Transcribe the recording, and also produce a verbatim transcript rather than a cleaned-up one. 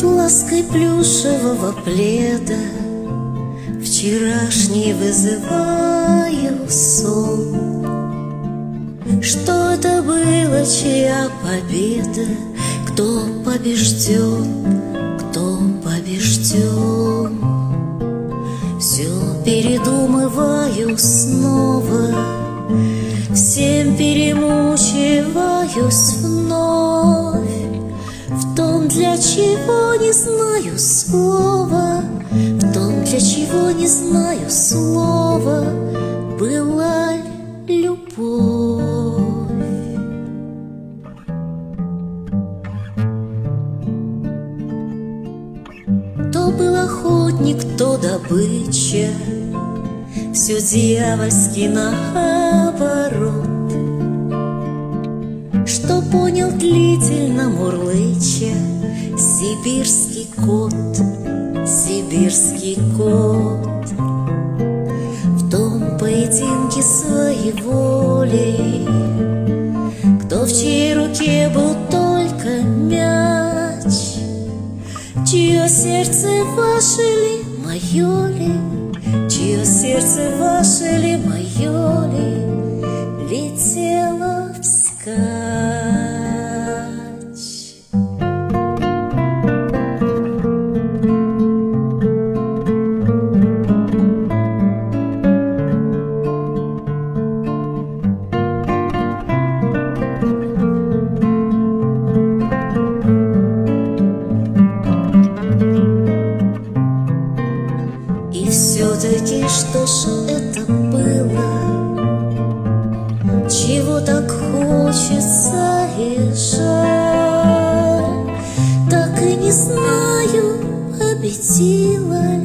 Лаской плюшевого пледа вчерашний вызываю сон. Что это было, чья победа? Кто побежден, кто побежден? Все передумываю снова, всем перемучиваюсь вновь. В том, для чего не знаю слова, в том, для чего не знаю слова, была любовь. То был охотник, то добыча, все дьявольски наоборот. Что понял длительно мурлыча сибирский кот, сибирский кот. В том поединке своей воли, кто в чьей руке был только мяч, чье сердце ваше ли, мое ли, чье сердце ваше ли, мое ли, летело вскачь. И все-таки что ж это было, чего так хочется и жаль? Так и не знаю, победила